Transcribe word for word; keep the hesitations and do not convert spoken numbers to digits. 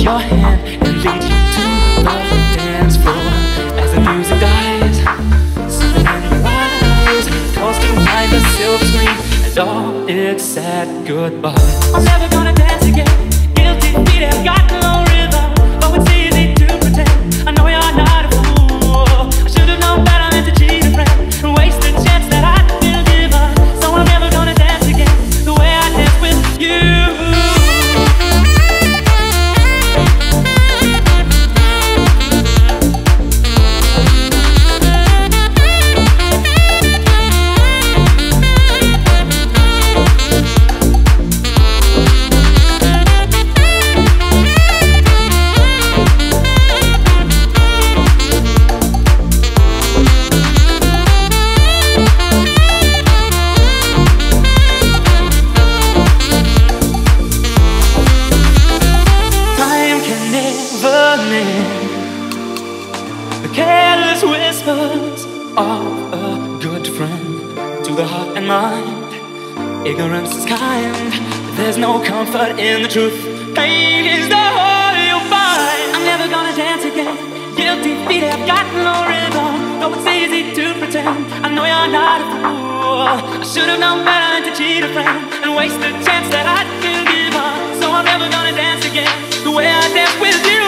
your hand and lead you to the dance floor. As the music dies, something in your eyes calls to mind the silver screen, and all it's said goodbye. I'm never gonna dance again. Guilty feet have got no rhythm, though it's easy to pretend. I know you're not a fool. I should have known better than to cheat a friend and waste the chance that I'd been given. So I'm never gonna dance again the way I dance with you. The careless whispers of a good friend to the heart and mind. Ignorance is kind, but there's no comfort in the truth. Pain is the whole you'll find. I'm never gonna dance again. Guilty feet have got no rhythm, though it's easy to pretend. I know you're not a fool. I should have known better than to cheat a friend and waste the chance that I'd been given. So I'm never gonna dance again the way I dance with you.